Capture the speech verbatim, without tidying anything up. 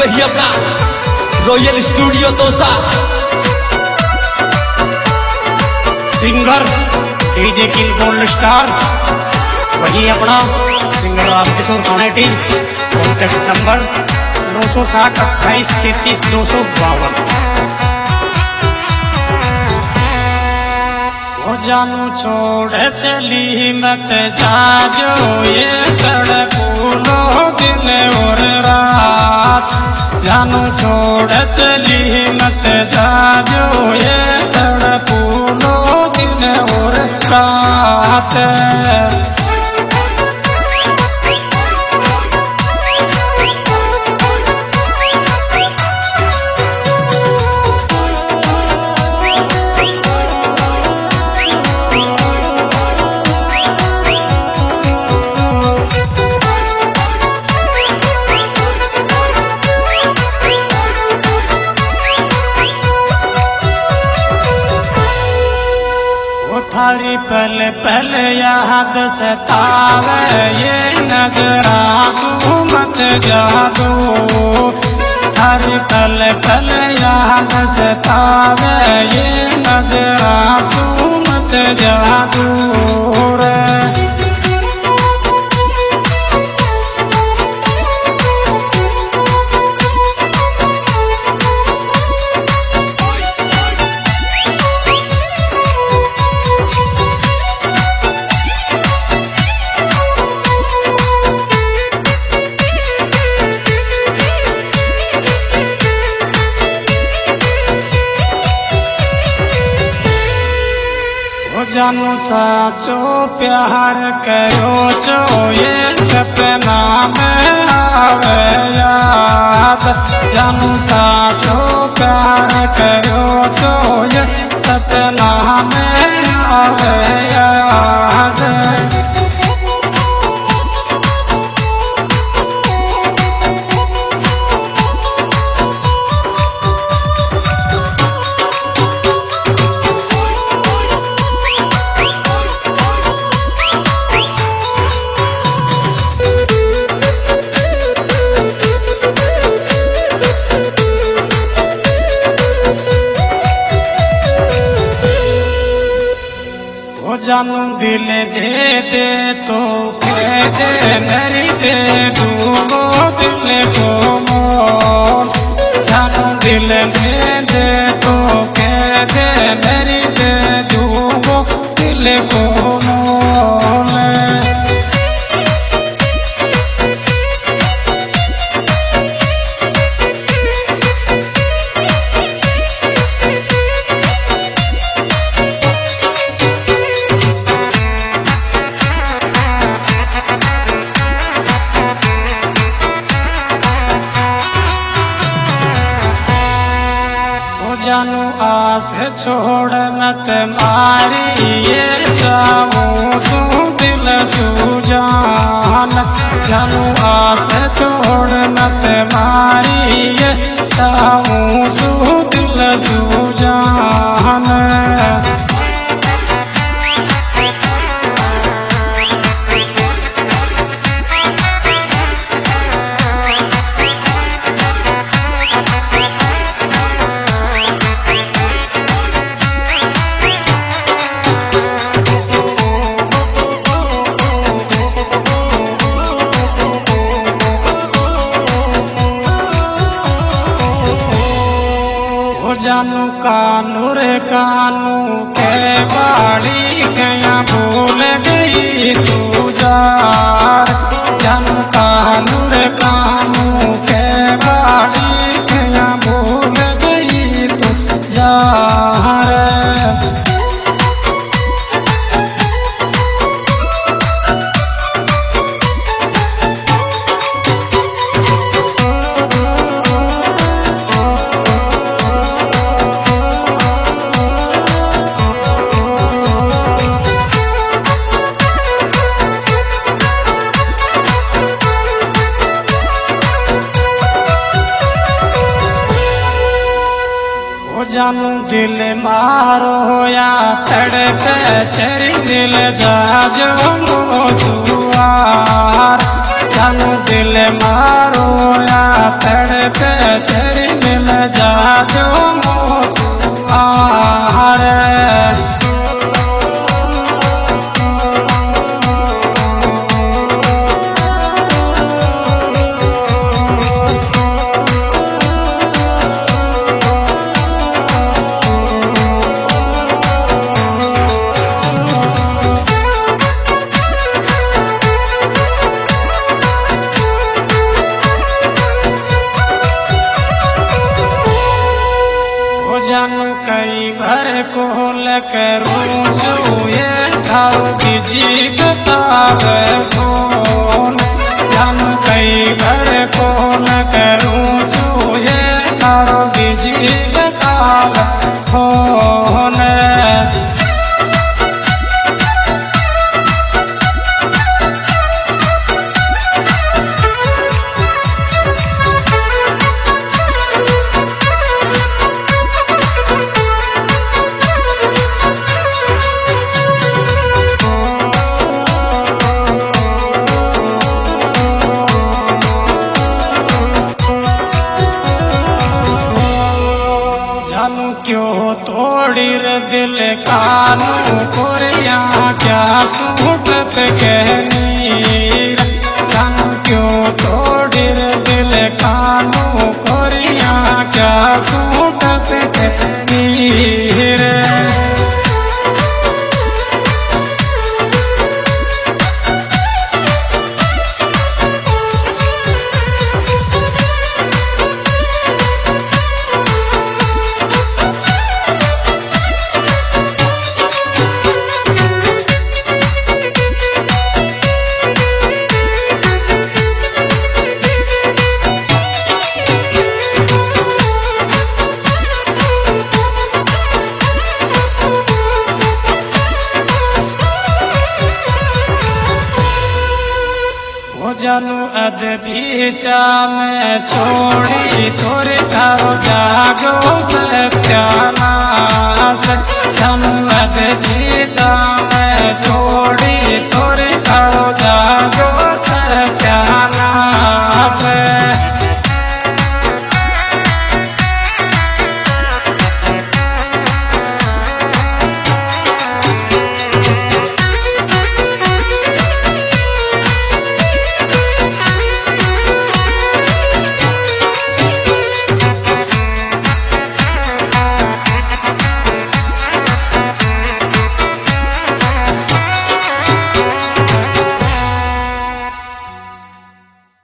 वही अपना royal studio तोसा singer DJ king gold star, वही अपना सिंगर रामकिशोर कानेटी। कॉन्टेक्ट नंबर नौ सौ साठ अट्ठाईस तैतीस दो सौ बावन। जानू छोड़ चली मत जाजो ये तड़पूलो दिन और रात। जानू छोड़ चली मत जाजो ये तड़पूलो दिन और रात। थारी पल पल याद सतावे ये नजरा मत जादू। थारी पल पल याद सतावे ये नजरा मत जादू रे। जानू साचो प्यार करो चो ये सपना में आवे याद। जानू साचो प्यार करो चो ये सपना में आवे याद। जानू दिल दे दे तो कह दे मेरी दे दूंगो दिल को मोल। जानू दिल दे दे तो कह दे मेरी दे दूंगो दिल को मोल। जानू आस छोड़ मत मारी ये जाऊं सू दिल सुजान। जानू आस छोड़ मत मारी ये जाऊं सू दिल सुजान। जानू कानू रे कानू के बाड़ी गया भूल गई तू जार। जानू कानू रे कानू के बाड़ी गया भूल गई तू जार। जानू दिल मारो या तड़पे चरी दिल जाजो सुआर। जानू दिल मारो या तड़पे कहनी जानू क्यों तोड़ी रे दिल कानू कोरिया क्या सूटत कहनी रे जानू अद बीचा में छोड़ी तोरे तारो जागो सत्यानाश जानू अद बीचा में छोड़ी तोरे